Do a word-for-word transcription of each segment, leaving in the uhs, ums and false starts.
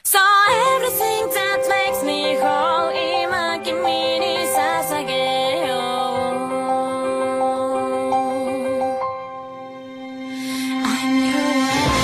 So everything that makes me whole 今君に捧げよう I'm your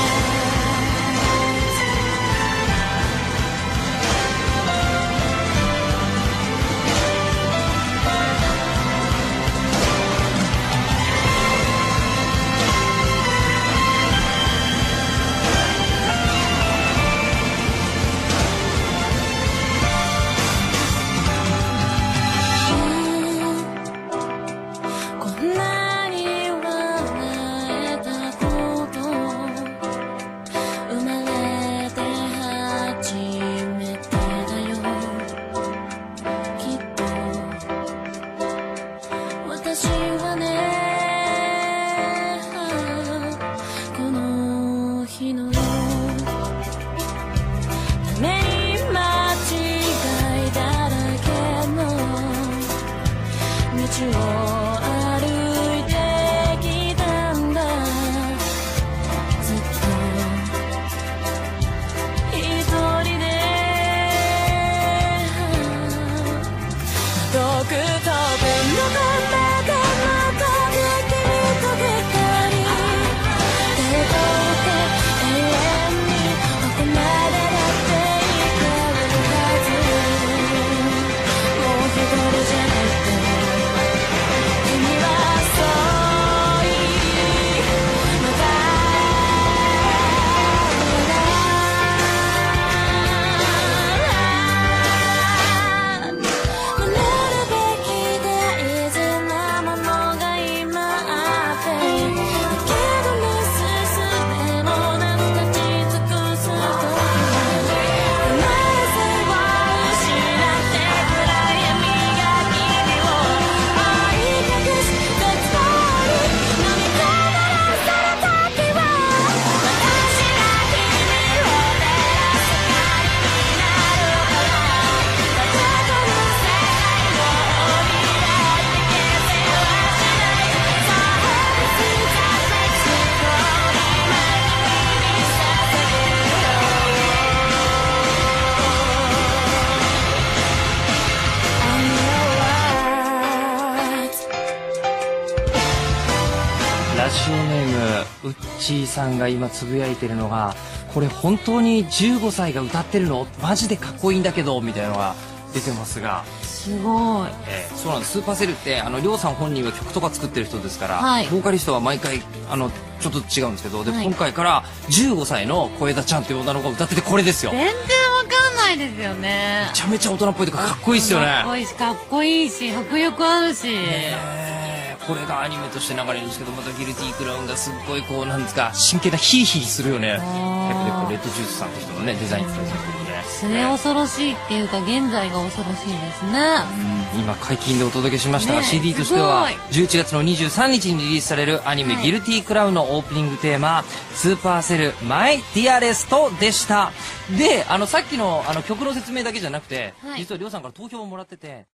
ラジオネームうっちーさんが今つぶやいてるのが、これ本当にじゅうごさいが歌ってるのマジでかっこいいんだけどみたいなのが出てますが、 すごい、 えー、そうなんです。スーパーセルってあのりょうさん本人は曲とか作ってる人ですから、 はい、 ボーカリストは毎回あのちょっと違うんですけど、で、 はい、 今回からじゅうごさいの小枝ちゃんという女の子が歌っててこれですよ。 全然わかんないですよね。 めちゃめちゃ大人っぽいとかかっこいいですよね。 かっこいいし、かっこいいし、迫力あるし、 これがアニメとして流れるんですけど、またギルティークラウンがすっごいこうなんですか、真剣なヒリヒリするよね。でこうレッドジュースさんって人のねデザインって書いてあるんでね、 末恐ろしいっていうか現在が恐ろしいですね。 うん、今解禁でお届けしましたが、ね、シーディー としてはじゅういちがつのにじゅうさんにちにリリースされるアニメ、はい、ギルティークラウンのオープニングテーマスーパーセルマイディアレストでした。で、あのさっきのあの曲の説明だけじゃなくて、はい、実はりょうさんから投票をもらってて。